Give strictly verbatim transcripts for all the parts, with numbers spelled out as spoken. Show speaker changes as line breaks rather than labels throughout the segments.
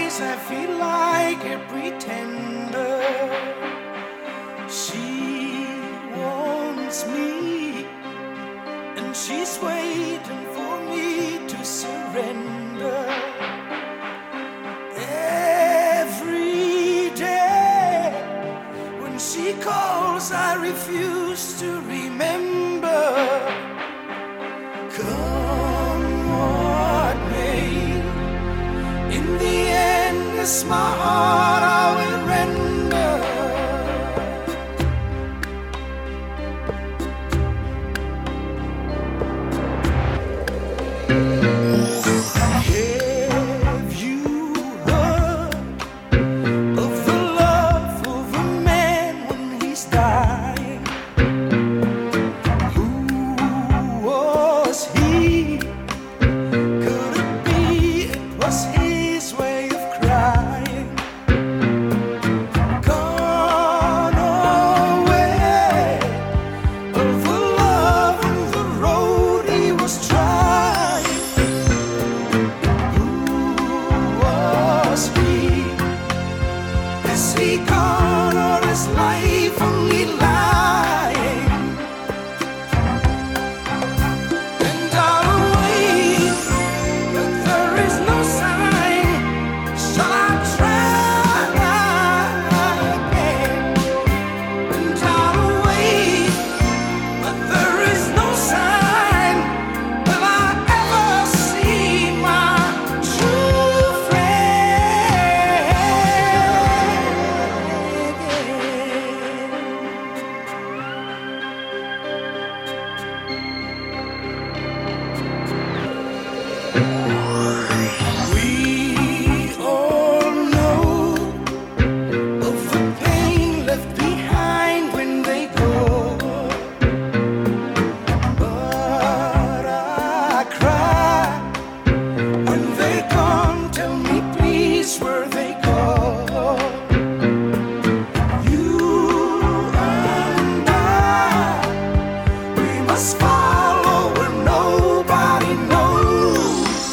eyes, I feel like a pretender. She wants me, and she's waiting for me to surrender. Every day when she calls, I refuse to remember. Come what may, in the end it's my heart I will render. Have you heard of the love of a man when he's dying? Who was he? Could it be it was his way of crying? Gone away of the love on the road he was trying. Who was he? Is he gone or is life only lying? And I'll wait, but there is no sign. Shall I try again? And I'll wait, but there is no sign. Will I ever see my true friend again? We all know of the pain left behind when they go, but I cry when they're gone. Tell me please where they go. You and I, we must follow where nobody knows.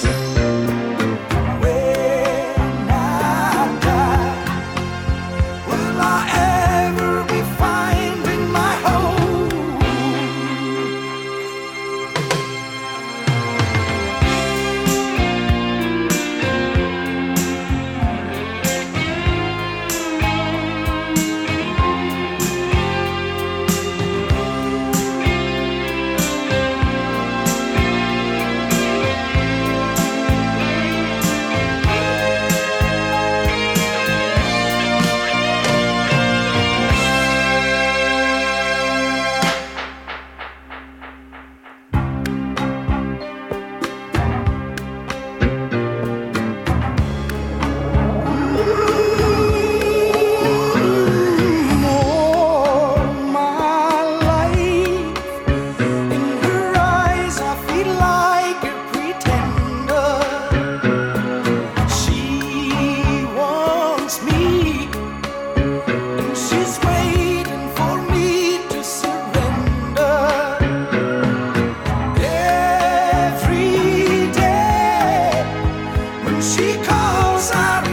When I die, will I ever be finding my home? All my life, in her eyes, I feel like a pretender. She wants me, and she's waiting for me to surrender. Every day when she calls, I